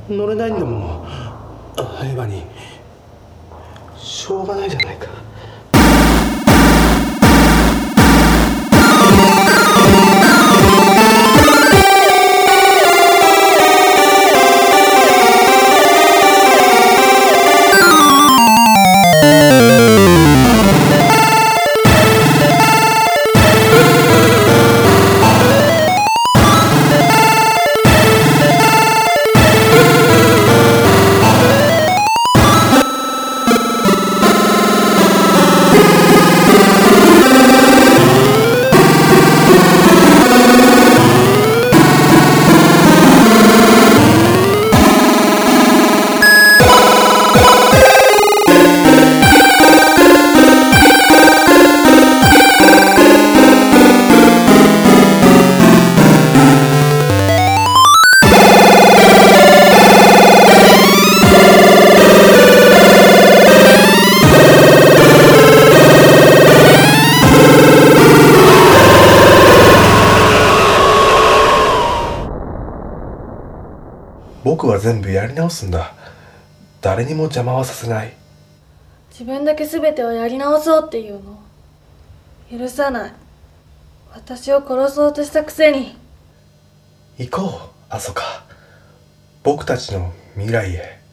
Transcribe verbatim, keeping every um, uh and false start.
乗れないんだもん。エヴァにしょうがないじゃないか。僕は全部やり直すんだ。誰にも邪魔はさせない。 自分だけ全てをやり直そうっていうの許さない。私を殺そうとしたくせに。 行こう、あそか。僕たちの未来へ。